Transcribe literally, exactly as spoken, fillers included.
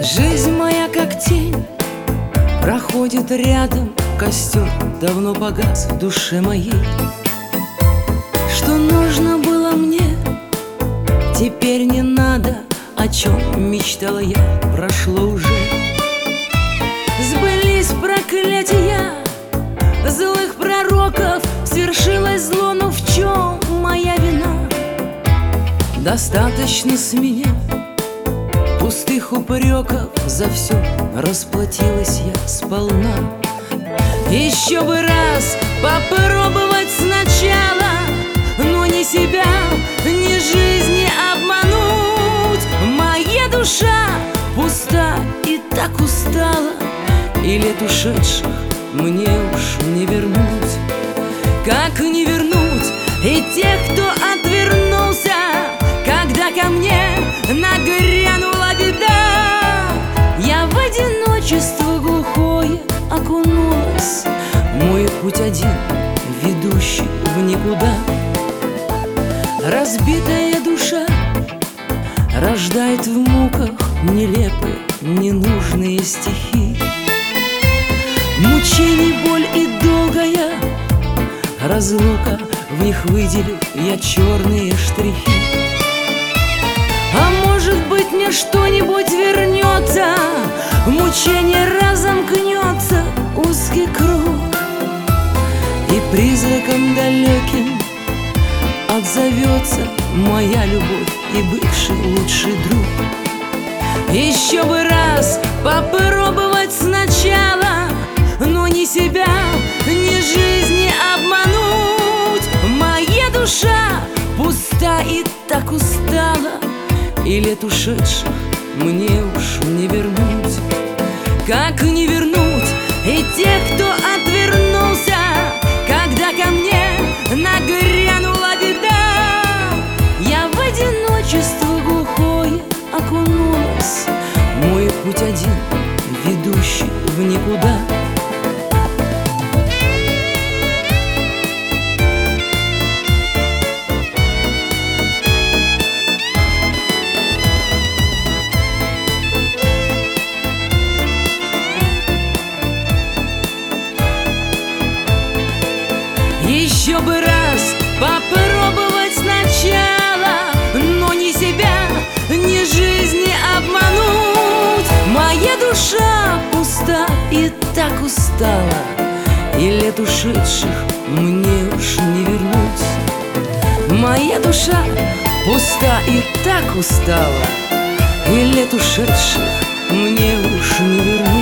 Жизнь моя как тень проходит рядом, костер давно погас в душе моей. Что нужно было мне, теперь не надо. О чем мечтала я, прошло уже. Сбылись проклятия злых пророков, свершилось зло, но в чем моя вина? Достаточно с меня пустых упреков, за все расплатилась я сполна. Еще бы раз попробовать сначала, но не себя, ни жизни обмануть. Моя душа пуста и так устала, и лет ушедших мне уж не вернуть. Как не вернуть и тех, кто отвернулся, когда ко мне нагрянула беда? Я в одиночество глухое окунулась, мой путь один, ведущий в никуда. Разбитая душа рождает в муках нелепые, ненужные стихи. Мучений, боль и долгая разлука, в них выделю я черные штрихи. А может быть, мне что-нибудь вернется, мучение разомкнется, узкий круг, и призраком далеким отзовется моя любовь и бывший лучший друг. Еще бы раз попробовать сначала, но не себя, ни жизни обмануть. Моя душа пуста и так устала, и лет ушедших мне уж не вернуть. Как не вернуть и тех, кто отвернулся, когда ко мне нагрянула беда? Я в одиночество глухое окунулась, мой путь один, ведущий в никуда. Еще бы раз попробовать сначала, но не себя, ни жизни обмануть. Моя душа пуста и так устала, и лет ушедших мне уж не вернуть. Моя душа пуста и так устала, и лет ушедших мне уж не вернуть.